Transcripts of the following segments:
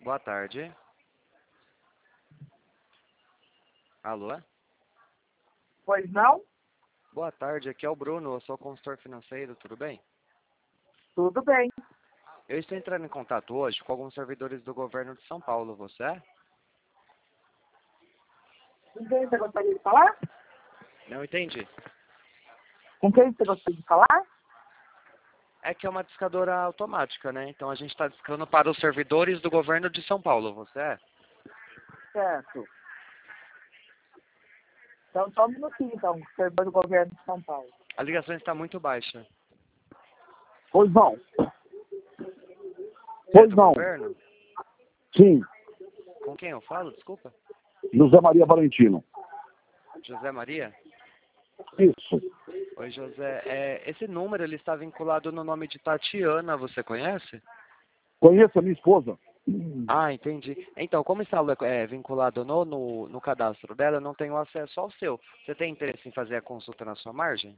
Boa tarde. Alô? Pois não? Boa tarde, aqui é o Bruno, eu sou consultor financeiro, tudo bem? Tudo bem. Eu estou entrando em contato hoje com alguns servidores do governo de São Paulo, você é? Com quem você gostaria de falar? Não entendi. Com quem você gostaria de falar? É que é uma discadora automática, né? Então a gente está discando para os servidores do governo de São Paulo, você é? Certo. Então, só um minutinho, então, servidor do governo de São Paulo. A ligação está muito baixa. Pois não. É Pois do não. governo? Sim. Com quem eu falo, desculpa? José Maria Valentino. José Maria? Isso. Oi, José. Esse número ele está vinculado no nome de Tatiana, você conhece? Conheço a minha esposa. Ah, entendi. Então, como está vinculado no cadastro dela, eu não tenho acesso ao seu. Você tem interesse em fazer a consulta na sua margem?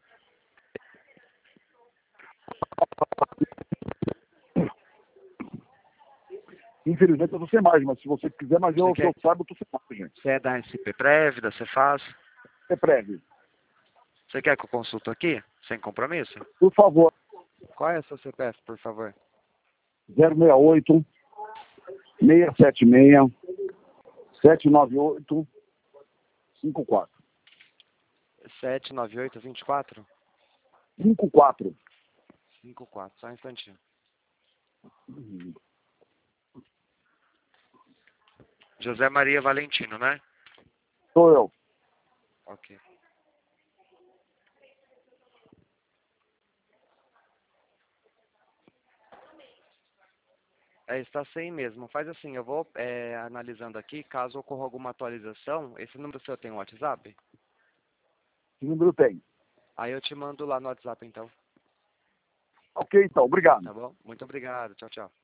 Infelizmente eu tô sem margem, mas se você quiser, mas Você que eu quer, saiba, eu tô sem margem. você é da SP Prev, da Cefaz? É prévio. Você quer que eu consulto aqui, sem compromisso? Por favor. Qual é a sua CPF, por favor? 068 676 798 54. 79824? 54. 54, só um instantinho. José Maria Valentino, né? Sou eu. Ok. Está sem mesmo. Faz assim, eu vou analisando aqui, caso ocorra alguma atualização, esse número seu tem um WhatsApp? Que número tem? Aí eu te mando lá no WhatsApp então, Ok, então. Obrigado. tá bom? Muito obrigado, tchau, tchau.